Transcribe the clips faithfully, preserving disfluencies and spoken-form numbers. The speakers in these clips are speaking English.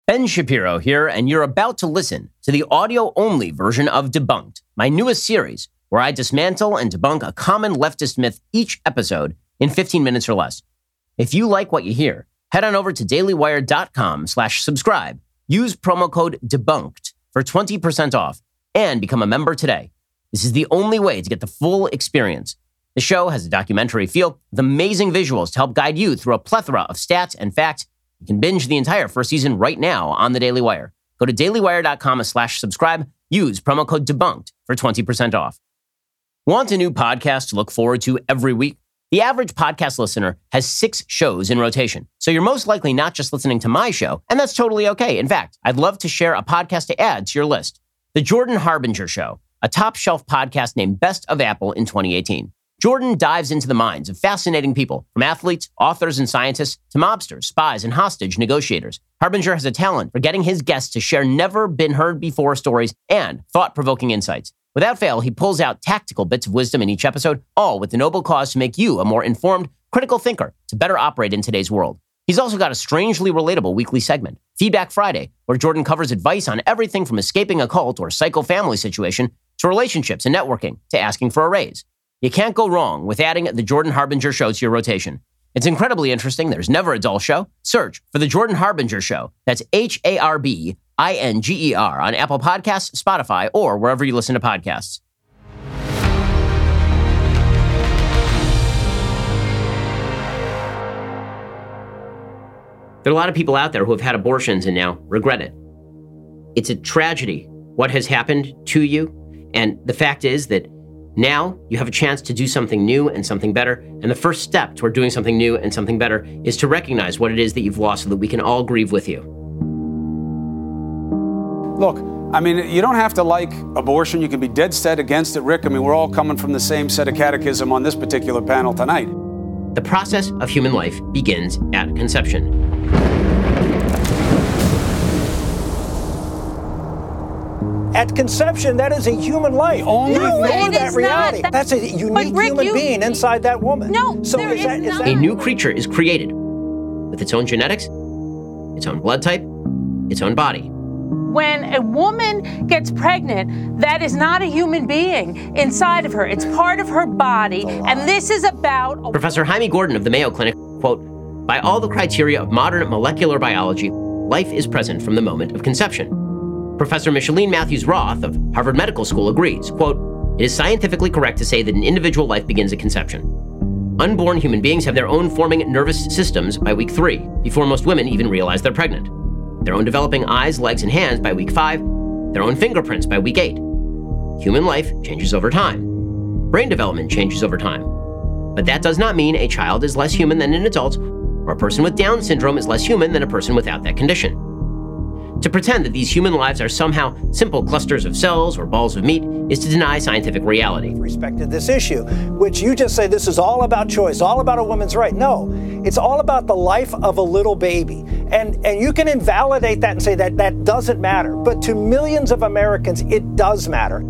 Ben Shapiro here, and you're about to listen to the audio-only version of Debunked, my newest series, where I dismantle and debunk a common leftist myth each episode in fifteen minutes or less. If you like what you hear, head on over to dailywire.com slash subscribe, use promo code DEBUNKED for twenty percent off, and become a member today. This is the only way to get the full experience. The show has a documentary feel with amazing visuals to help guide you through a plethora of stats and facts. You can binge the entire first season right now on the Daily Wire. Go to dailywire.com slash subscribe. Use promo code DEBUNKED for twenty percent off. Want a new podcast to look forward to every week? The average podcast listener has six shows in rotation, so you're most likely not just listening to my show, and that's totally okay. In fact, I'd love to share a podcast to add to your list. The Jordan Harbinger Show, a top-shelf podcast named Best of Apple in twenty eighteen. Jordan dives into the minds of fascinating people, from athletes, authors, and scientists to mobsters, spies, and hostage negotiators. Harbinger has a talent for getting his guests to share never-been-heard-before stories and thought-provoking insights. Without fail, he pulls out tactical bits of wisdom in each episode, all with the noble cause to make you a more informed, critical thinker to better operate in today's world. He's also got a strangely relatable weekly segment, Feedback Friday, where Jordan covers advice on everything from escaping a cult or psycho family situation to relationships and networking to asking for a raise. You can't go wrong with adding the Jordan Harbinger Show to your rotation. It's incredibly interesting. There's never a dull show. Search for the Jordan Harbinger Show. That's H A R B I N G E R on Apple Podcasts, Spotify, or wherever you listen to podcasts. There are a lot of people out there who have had abortions and now regret it. It's a tragedy what has happened to you. And the fact is that now you have a chance to do something new and something better. And the first step toward doing something new and something better is to recognize what it is that you've lost so that we can all grieve with you. Look, I mean, you don't have to like abortion. You can be dead set against it, Rick. I mean, we're all coming from the same set of catechism on this particular panel tonight. The process of human life begins at conception. At conception, that is a human life. Only no, it that is reality. not. That's a unique Rick, human you, being inside that woman. No, so there is that, is is not. that A new creature is created with its own genetics, its own blood type, its own body. When a woman gets pregnant, that is not a human being inside of her. It's part of her body. And this is about... Professor Jaime Gordon of the Mayo Clinic, quote, by all the criteria of modern molecular biology, life is present from the moment of conception. Professor Micheline Matthews-Roth of Harvard Medical School agrees, quote, it is scientifically correct to say that an individual life begins at conception. Unborn human beings have their own forming nervous systems by week three, before most women even realize they're pregnant. Their own developing eyes, legs, and hands by week five, their own fingerprints by week eight. Human life changes over time. Brain development changes over time. But that does not mean a child is less human than an adult, or a person with Down syndrome is less human than a person without that condition. To pretend that these human lives are somehow simple clusters of cells or balls of meat is to deny scientific reality. with respect to this issue, which you just say this is all about choice, all about a woman's right. No, it's all about the life of a little baby. And and you can invalidate that and say that that doesn't matter. But to millions of Americans, it does matter.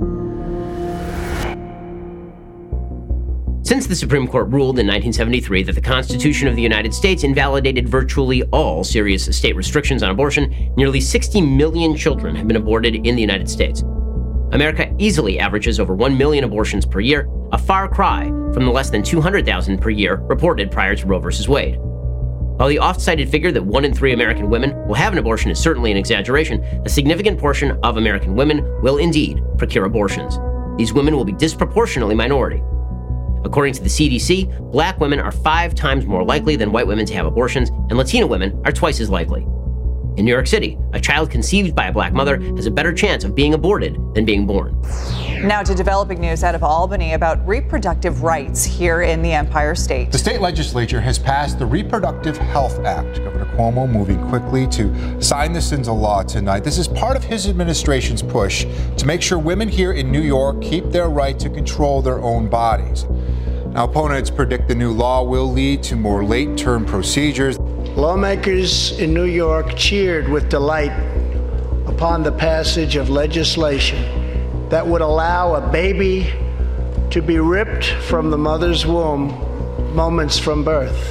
Since the Supreme Court ruled in nineteen seventy-three that the Constitution of the United States invalidated virtually all serious state restrictions on abortion, nearly sixty million children have been aborted in the United States. America easily averages over one million abortions per year, a far cry from the less than two hundred thousand per year reported prior to Roe versus Wade. While the oft-cited figure that one in three American women will have an abortion is certainly an exaggeration, a significant portion of American women will indeed procure abortions. These women will be disproportionately minority. According to the C D C, black women are five times more likely than white women to have abortions, and Latina women are twice as likely. In New York City, a child conceived by a black mother has a better chance of being aborted than being born. Now to developing news out of Albany about reproductive rights here in the Empire State. The state legislature has passed the Reproductive Health Act. Governor Cuomo moving quickly to sign this into law tonight. This is part of his administration's push to make sure women here in New York keep their right to control their own bodies. Now, opponents predict the new law will lead to more late-term procedures. Lawmakers in New York cheered with delight upon the passage of legislation that would allow a baby to be ripped from the mother's womb moments from birth.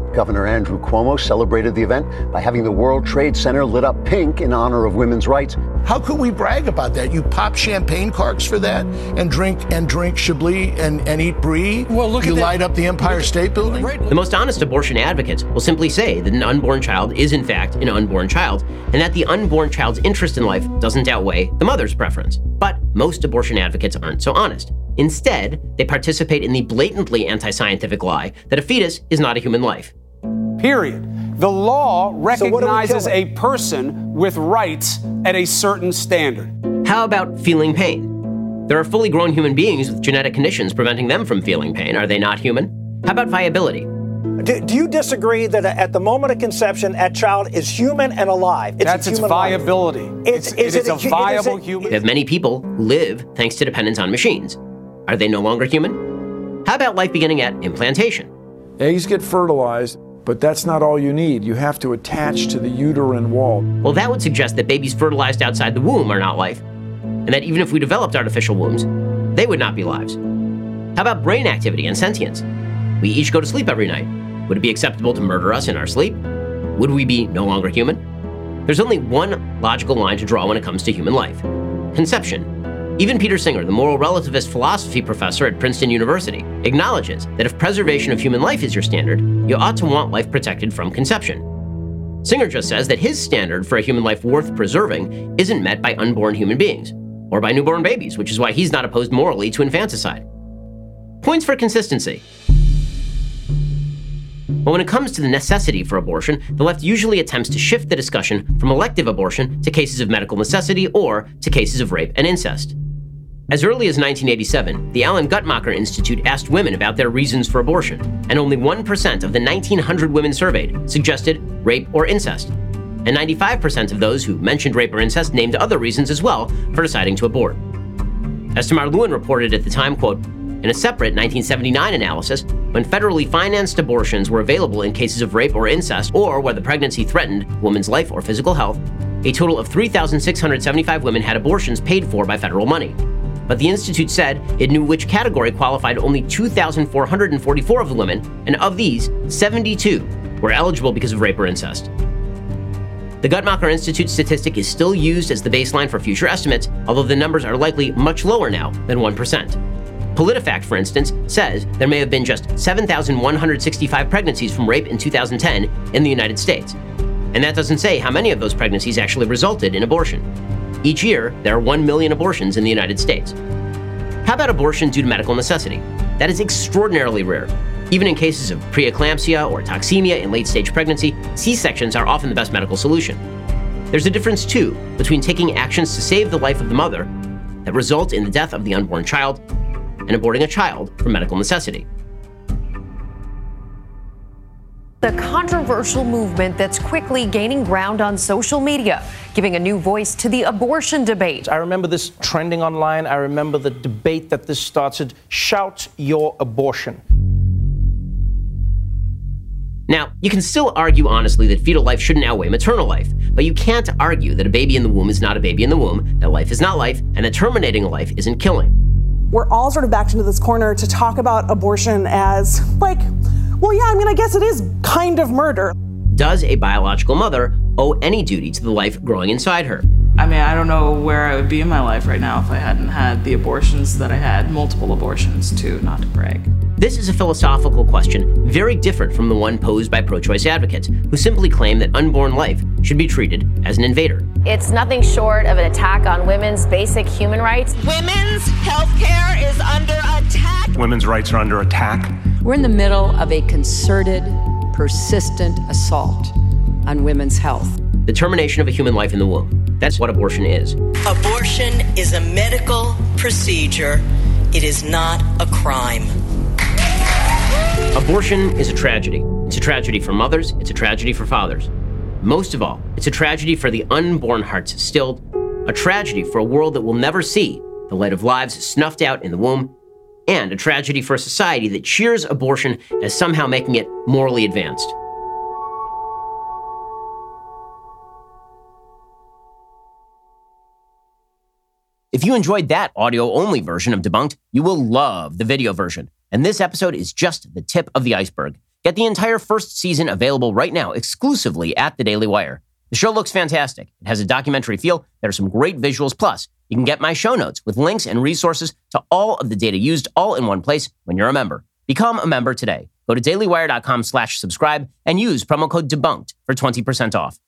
Governor Andrew Cuomo celebrated the event by having the World Trade Center lit up pink in honor of women's rights. How could we brag about that? You pop champagne corks for that and drink and drink Chablis and, and eat brie? Well, look you at light that. up the Empire State Building? The most honest abortion advocates will simply say that an unborn child is in fact an unborn child, and that the unborn child's interest in life doesn't outweigh the mother's preference. But most abortion advocates aren't so honest. Instead, they participate in the blatantly anti-scientific lie that a fetus is not a human life. Period. The law recognizes so a person with rights at a certain standard. How about feeling pain? There are fully grown human beings with genetic conditions preventing them from feeling pain. Are they not human? How about viability? Do, do you disagree that at the moment of conception, that child is human and alive? It's That's its viability. It's, it's, it's, it's a, a viable it, human. We have many people who live thanks to dependence on machines. Are they no longer human? How about life beginning at implantation? Eggs get fertilized, but that's not all you need. You have to attach to the uterine wall. Well, that would suggest that babies fertilized outside the womb are not life, and that even if we developed artificial wombs, they would not be lives. How about brain activity and sentience? We each go to sleep every night. Would it be acceptable to murder us in our sleep? Would we be no longer human? There's only one logical line to draw when it comes to human life: conception. Even Peter Singer, the moral relativist philosophy professor at Princeton University, acknowledges that if preservation of human life is your standard, you ought to want life protected from conception. Singer just says that his standard for a human life worth preserving isn't met by unborn human beings, or by newborn babies, which is why he's not opposed morally to infanticide. Points for consistency. But when it comes to the necessity for abortion, the left usually attempts to shift the discussion from elective abortion to cases of medical necessity or to cases of rape and incest. As early as nineteen eighty-seven, the Alan Guttmacher Institute asked women about their reasons for abortion, and only one percent of the nineteen hundred women surveyed suggested rape or incest. And ninety-five percent of those who mentioned rape or incest named other reasons as well for deciding to abort. As Tamar Lewin reported at the time, quote, in a separate nineteen seventy-nine analysis, when federally financed abortions were available in cases of rape or incest, or where the pregnancy threatened a woman's life or physical health, a total of three thousand six hundred seventy-five women had abortions paid for by federal money. But the Institute said it knew which category qualified only two thousand four hundred forty-four of the women, and of these, seventy-two were eligible because of rape or incest. The Guttmacher Institute statistic is still used as the baseline for future estimates, although the numbers are likely much lower now than one percent. PolitiFact, for instance, says there may have been just seven thousand one hundred sixty-five pregnancies from rape in two thousand ten in the United States. And that doesn't say how many of those pregnancies actually resulted in abortion. Each year, there are one million abortions in the United States. How about abortion due to medical necessity? That is extraordinarily rare. Even in cases of preeclampsia or toxemia in late-stage pregnancy, C-sections are often the best medical solution. There's a difference, too, between taking actions to save the life of the mother that result in the death of the unborn child and aborting a child for medical necessity. The controversial movement that's quickly gaining ground on social media, giving a new voice to the abortion debate. I remember this trending online. I remember the debate that this started. Shout your abortion. Now, you can still argue honestly that fetal life shouldn't outweigh maternal life, but you can't argue that a baby in the womb is not a baby in the womb, that life is not life, and that terminating a life isn't killing. We're all sort of backed into this corner to talk about abortion as, like, well, yeah, I mean, I guess it is kind of murder. Does a biological mother owe any duty to the life growing inside her? I mean, I don't know where I would be in my life right now if I hadn't had the abortions that I had, multiple abortions too, not to brag. This is a philosophical question very different from the one posed by pro-choice advocates, who simply claim that unborn life should be treated as an invader. It's nothing short of an attack on women's basic human rights. Women's health care is under attack. Women's rights are under attack. We're in the middle of a concerted, persistent assault on women's health. The termination of a human life in the womb. That's what abortion is. Abortion is a medical procedure. It is not a crime. Abortion is a tragedy. It's a tragedy for mothers. It's a tragedy for fathers. Most of all, it's a tragedy for the unborn hearts stilled, a tragedy for a world that will never see the light of lives snuffed out in the womb, and a tragedy for a society that cheers abortion as somehow making it morally advanced. If you enjoyed that audio-only version of Debunked, you will love the video version. And this episode is just the tip of the iceberg. Get the entire first season available right now exclusively at the Daily Wire. The show looks fantastic. It has a documentary feel. There are some great visuals. Plus, you can get my show notes with links and resources to all of the data used all in one place when you're a member. Become a member today. Go to dailywire.com slash subscribe and use promo code DEBUNKED for twenty percent off.